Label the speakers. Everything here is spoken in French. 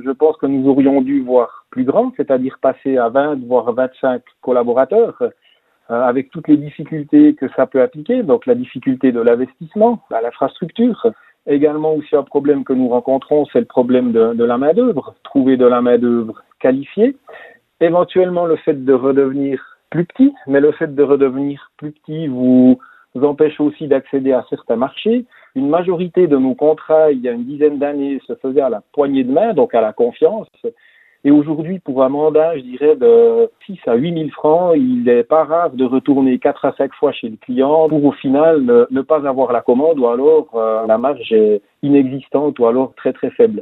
Speaker 1: je pense que nous aurions dû voir plus grand, c'est-à-dire passer à 20 voire 25 collaborateurs, avec toutes les difficultés que ça peut appliquer, donc la difficulté de l'investissement, à l'infrastructure. Également aussi un problème que nous rencontrons, c'est le problème de la main-d'œuvre, trouver de la main-d'œuvre qualifiée. Éventuellement le fait de redevenir plus petit, mais le fait de redevenir plus petit vous empêche aussi d'accéder à certains marchés. Une majorité de nos contrats, il y a une dizaine d'années, se faisaient à la poignée de main, donc à la confiance. Et aujourd'hui, pour un mandat, je dirais, de 6 à 8 000 francs, il n'est pas rare de retourner 4 à 5 fois chez le client pour au final ne pas avoir la commande ou alors la marge est inexistante ou alors très très faible.